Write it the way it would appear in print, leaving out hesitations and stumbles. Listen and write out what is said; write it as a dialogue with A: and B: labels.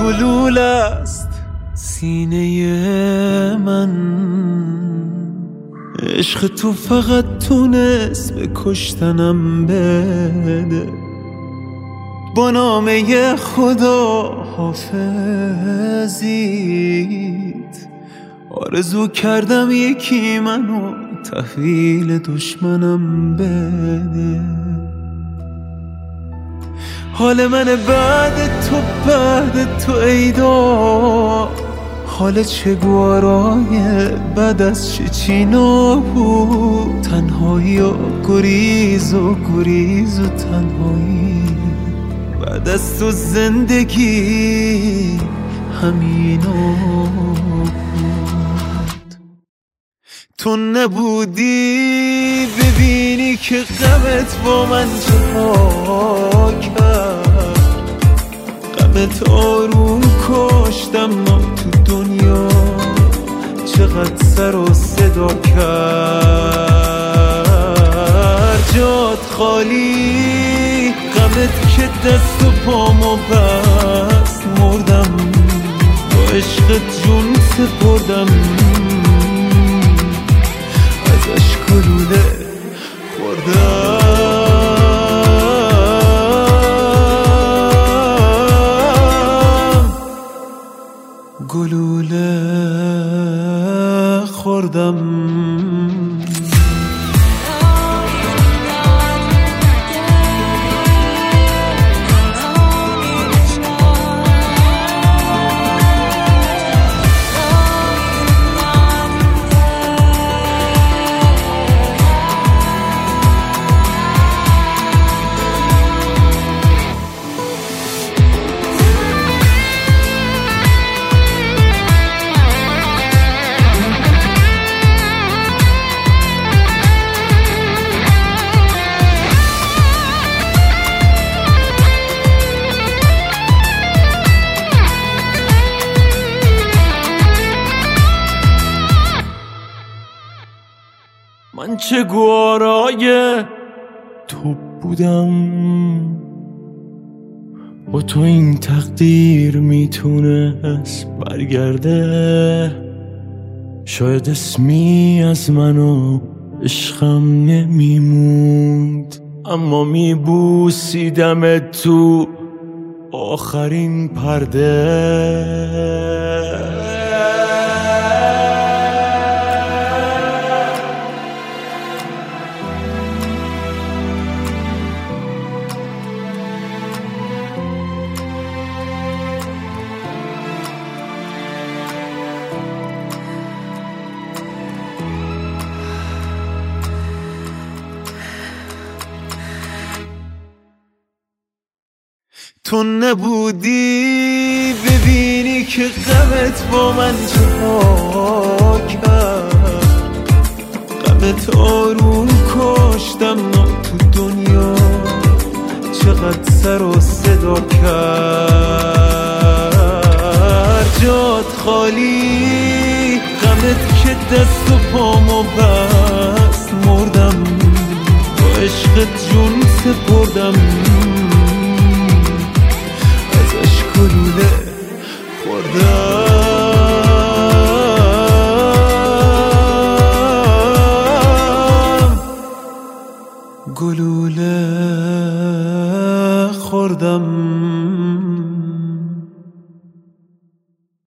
A: گلوله است سینه من. عشق تو فقط تونست به کشتنم بده. با نامه خدا حافظیت آرزو کردم یکی منو تحویل دشمنم بده. حال من بعد تو ایدا، حال چگوارای بعد از چچینا بود. تنهایی و گریز و تنهایی بعد از تو زندگی همینا بود. تو نبودی ببینی که غمت با من جا کرد. غمت آروم کشتم ما تو دنیا چقدر سر و صدا کرد. جات خالی غمت که دست و پامو بست. مردم با عشقت جون سپردم، ازش گلوله خوردم، گلوله خوردم. من چه گوارای تو بودم، با تو این تقدیر میتونست برگرده. شاید اسمی از من و عشقم نمیموند، اما میبوسیدم تو آخرین پرده. تو نبودی ببینی که غمت با من جا کرد. غمت آروم کشتم ما تو دنیا چقدر سر و صدا کرد. جات خالی غمت که دست و پامو بست. مردم با عشقت جون سپردم، ازش گلوله خوردم.